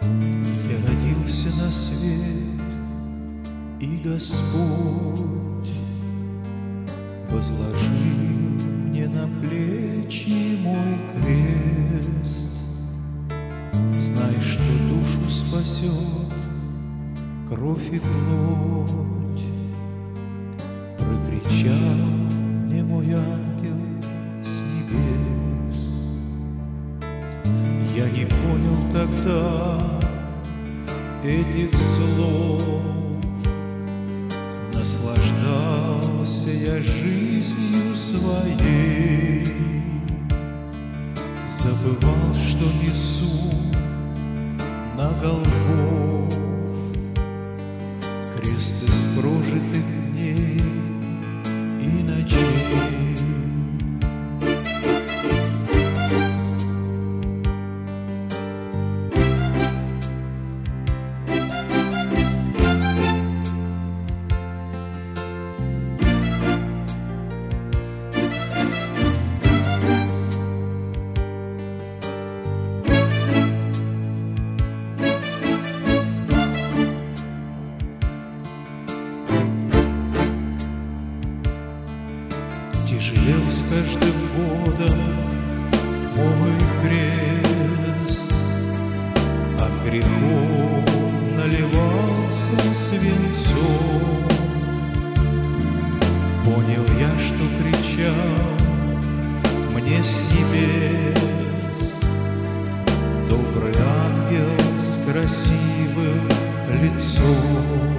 Я родился на свет, и Господь возложил мне на плечи мой крест. Знай, что душу спасет кровь и плоть, прокричал мне мой ангел с небес. Я не понял тогда этих слов, наслаждался я жизнью своей, забывал, что несу на Голгоф крест из прожитых дней и ночей. Тяжелел с каждым годом мой крест, от грехов наливался свинцом. Понял я, что кричал мне с небес добрый ангел с красивым лицом.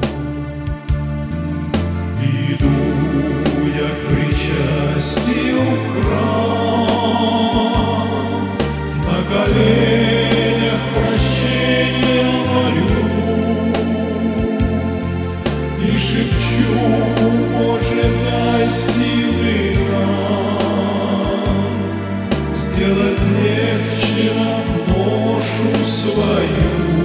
Иду я к причастию в храм, на коленях прощения молю и шепчу: Боже, дай силы нам сделать легче нам ношу свою,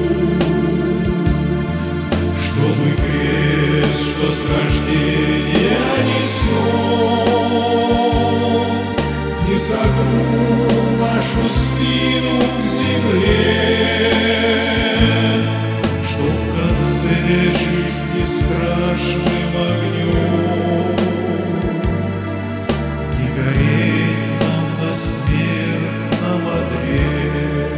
чтобы крест, что с рождения несем, не согнул нашу спину к земле, что в конце жизни страшным огнем не гореть нам на смертном одре.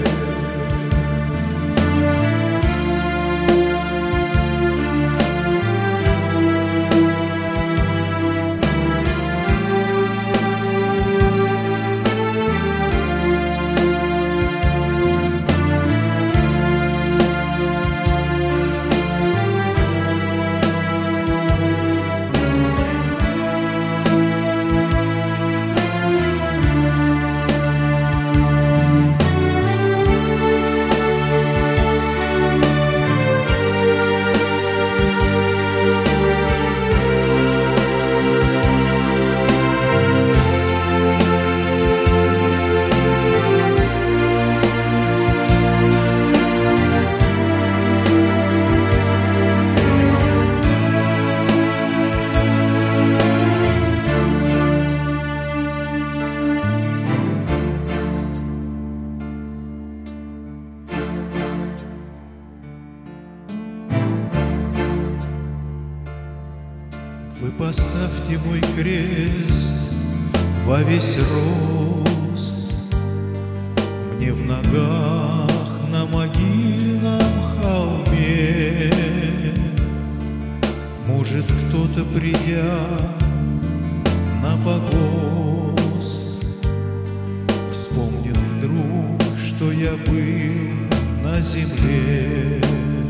Вы поставьте мой крест во весь рост мне в ногах на могильном холме. Может, кто-то, придя на погост, вспомнит вдруг, что я был на земле,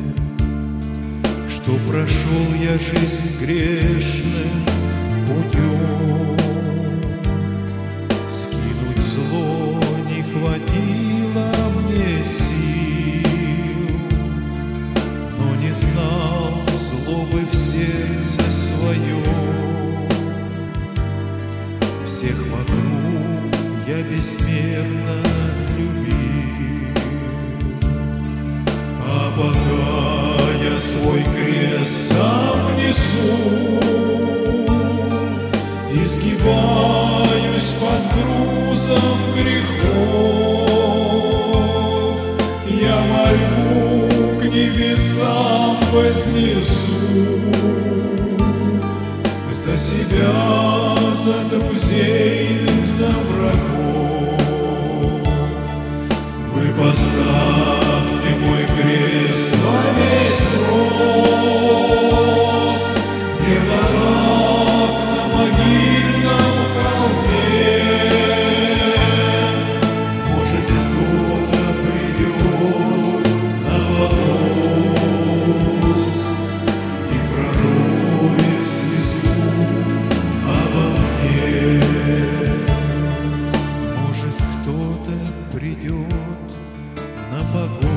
что прошел я жизнь грешным путем. Скинуть зло не хватило мне сил, но не знал злобы в сердце своем. Всех вокруг я безмерно любил, а пока я свой крест сам несу, изгибаюсь под грузом грехов. Я мольбу небесам вознесу. За себя, за друзей, за врагов. Вы поставьте мой крест во весь рост, не в дарах на могильном холме. Может, кто-то придет на понос и пророет слезу обо мне. Может, кто-то придет на погост